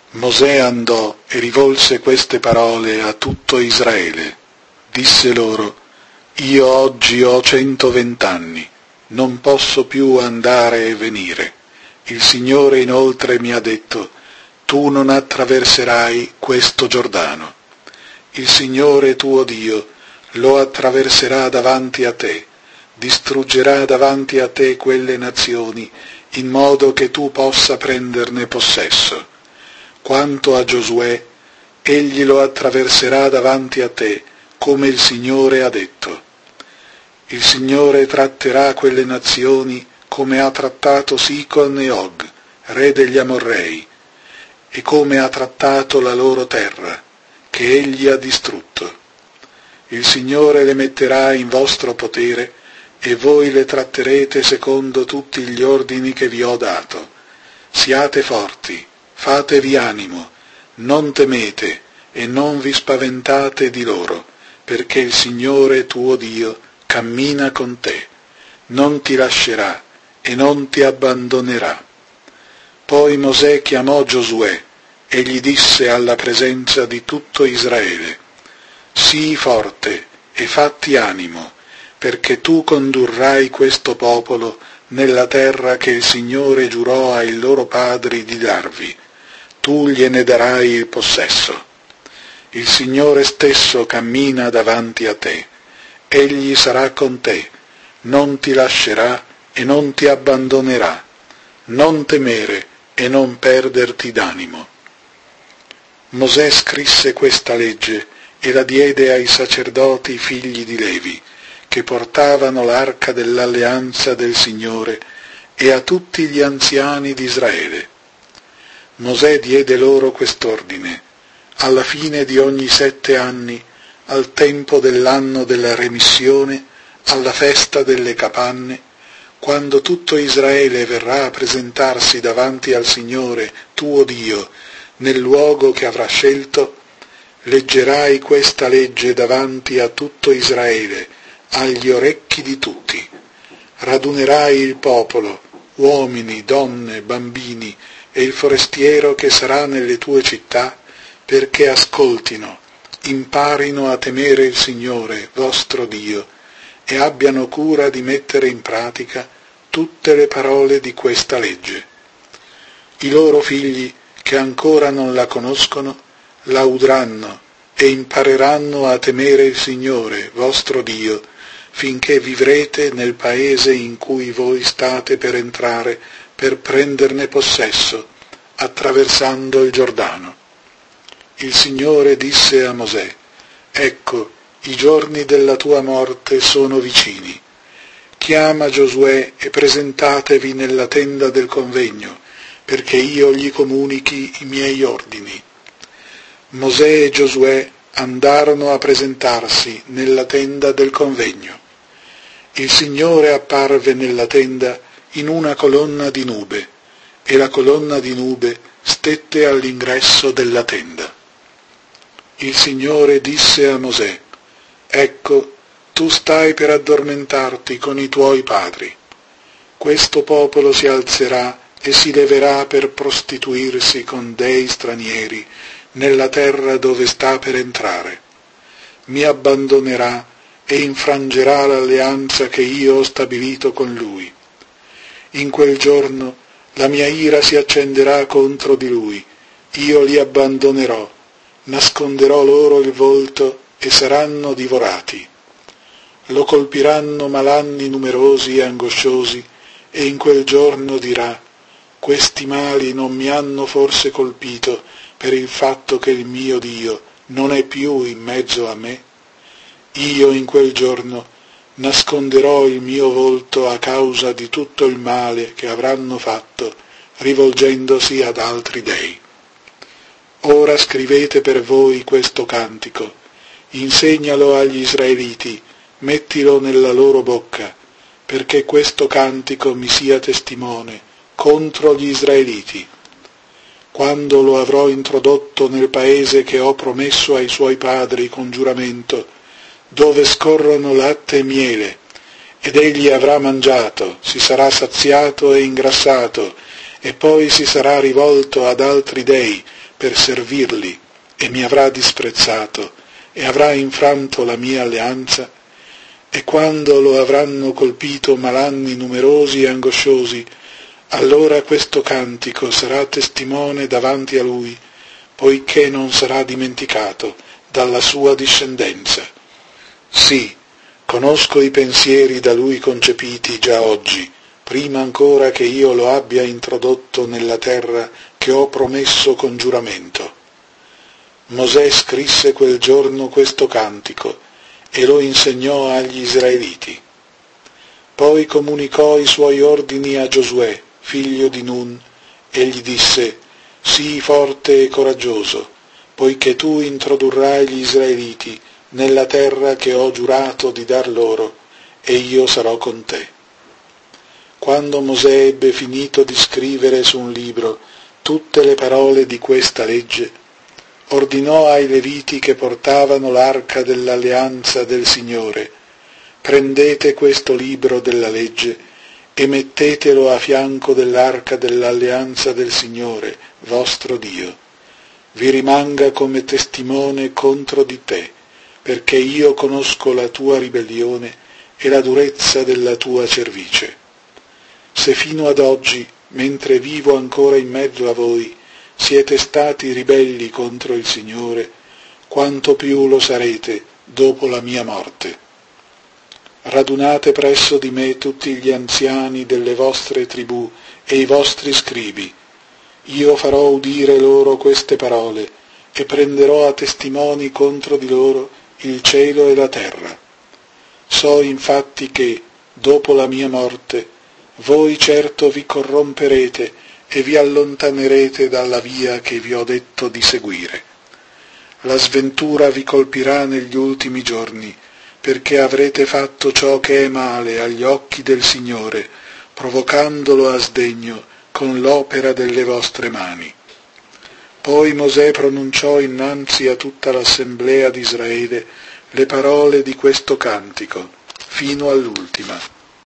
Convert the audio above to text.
Mosè andò e rivolse queste parole a tutto Israele. Disse loro: Io oggi ho 120 anni, non posso più andare e venire. Il Signore inoltre mi ha detto: Tu non attraverserai questo Giordano. Il Signore tuo Dio lo attraverserà davanti a te, distruggerà davanti a te quelle nazioni, in modo che tu possa prenderne possesso. Quanto a Giosuè, egli lo attraverserà davanti a te, come il Signore ha detto. Il Signore tratterà quelle nazioni come ha trattato Sicon e Og, re degli Amorrei, e come ha trattato la loro terra, che egli ha distrutto. Il Signore le metterà in vostro potere, e voi le tratterete secondo tutti gli ordini che vi ho dato. Siate forti, fatevi animo, non temete e non vi spaventate di loro, perché il Signore tuo Dio cammina con te, non ti lascerà e non ti abbandonerà. Poi Mosè chiamò Giosuè e gli disse alla presenza di tutto Israele: Sii forte e fatti animo, perché tu condurrai questo popolo nella terra che il Signore giurò ai loro padri di darvi. Tu gliene darai il possesso. Il Signore stesso cammina davanti a te. Egli sarà con te, non ti lascerà e non ti abbandonerà. Non temere e non perderti d'animo. Mosè scrisse questa legge e la diede ai sacerdoti figli di Levi, che portavano l'arca dell'alleanza del Signore, e a tutti gli anziani di Israele. Mosè diede loro quest'ordine: alla fine di ogni 7 anni, al tempo dell'anno della remissione, alla festa delle capanne, quando tutto Israele verrà a presentarsi davanti al Signore tuo Dio nel luogo che avrà scelto, leggerai questa legge davanti a tutto Israele, agli orecchi di tutti. Radunerai il popolo, uomini, donne, bambini e il forestiero che sarà nelle tue città, perché ascoltino, imparino a temere il Signore, vostro Dio, e abbiano cura di mettere in pratica tutte le parole di questa legge. I loro figli, che ancora non la conoscono, la udranno e impareranno a temere il Signore, vostro Dio, finché vivrete nel paese in cui voi state per entrare per prenderne possesso, attraversando il Giordano. Il Signore disse a Mosè: Ecco, i giorni della tua morte sono vicini. Chiama Giosuè e presentatevi nella tenda del convegno, perché io gli comunichi i miei ordini. Mosè e Giosuè andarono a presentarsi nella tenda del convegno. Il Signore apparve nella tenda in una colonna di nube, e la colonna di nube stette all'ingresso della tenda. Il Signore disse a Mosè: Ecco, tu stai per addormentarti con i tuoi padri. Questo popolo si alzerà e si leverà per prostituirsi con dei stranieri nella terra dove sta per entrare. Mi abbandonerà e infrangerà l'alleanza che io ho stabilito con lui. In quel giorno la mia ira si accenderà contro di lui, io li abbandonerò, nasconderò loro il volto e saranno divorati. Lo colpiranno malanni numerosi e angosciosi, e in quel giorno dirà: questi mali non mi hanno forse colpito per il fatto che il mio Dio non è più in mezzo a me? Io in quel giorno nasconderò il mio volto a causa di tutto il male che avranno fatto, rivolgendosi ad altri dei. Ora scrivete per voi questo cantico, insegnalo agli israeliti, mettilo nella loro bocca, perché questo cantico mi sia testimone contro gli israeliti. Quando lo avrò introdotto nel paese che ho promesso ai suoi padri con giuramento, dove scorrono latte e miele, ed egli avrà mangiato, si sarà saziato e ingrassato, e poi si sarà rivolto ad altri dei, per servirli e mi avrà disprezzato e avrà infranto la mia alleanza, e quando lo avranno colpito malanni numerosi e angosciosi, allora questo cantico sarà testimone davanti a lui, poiché non sarà dimenticato dalla sua discendenza. Sì, conosco i pensieri da lui concepiti già oggi, prima ancora che io lo abbia introdotto nella terra che ho promesso con giuramento. Mosè scrisse quel giorno questo cantico e lo insegnò agli israeliti. Poi comunicò i suoi ordini a Giosuè, figlio di Nun, e gli disse: sii forte e coraggioso, poiché tu introdurrai gli israeliti nella terra che ho giurato di dar loro, e io sarò con te. Quando Mosè ebbe finito di scrivere su un libro tutte le parole di questa legge, ordinò ai Leviti che portavano l'arca dell'alleanza del Signore: prendete questo libro della legge e mettetelo a fianco dell'arca dell'alleanza del Signore, vostro Dio. Vi rimanga come testimone contro di te, perché io conosco la tua ribellione e la durezza della tua cervice. Se fino ad oggi, mentre vivo ancora in mezzo a voi, siete stati ribelli contro il Signore, quanto più lo sarete dopo la mia morte. Radunate presso di me tutti gli anziani delle vostre tribù e i vostri scribi. Io farò udire loro queste parole e prenderò a testimoni contro di loro il cielo e la terra. So infatti che, dopo la mia morte, voi certo vi corromperete e vi allontanerete dalla via che vi ho detto di seguire. La sventura vi colpirà negli ultimi giorni, perché avrete fatto ciò che è male agli occhi del Signore, provocandolo a sdegno con l'opera delle vostre mani. Poi Mosè pronunciò innanzi a tutta l'assemblea di Israele le parole di questo cantico, fino all'ultima.